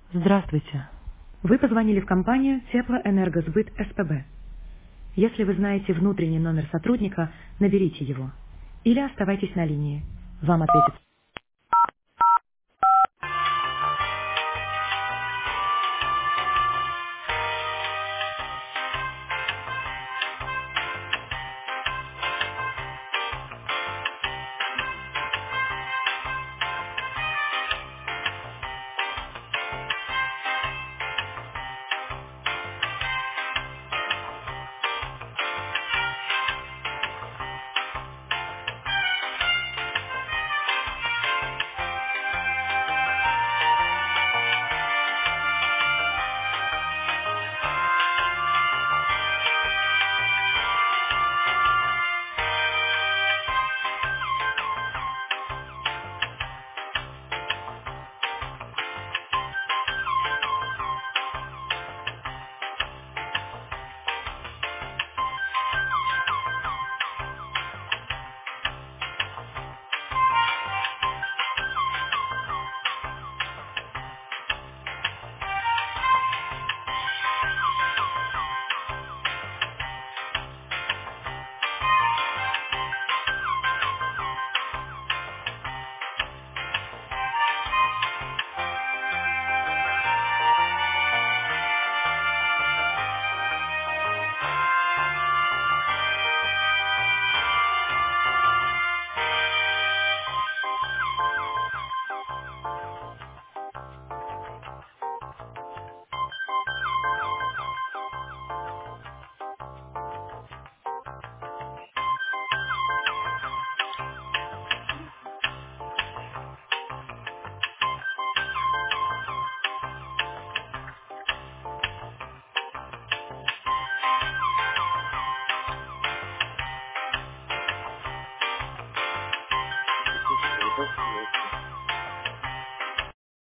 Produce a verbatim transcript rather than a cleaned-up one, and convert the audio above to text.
Здравствуйте. Вы позвонили в компанию Теплоэнергосбыт СПБ. Если вы знаете внутренний номер сотрудника, наберите его. Или оставайтесь на линии. Вам ответит. Слушайте, вы так сказали?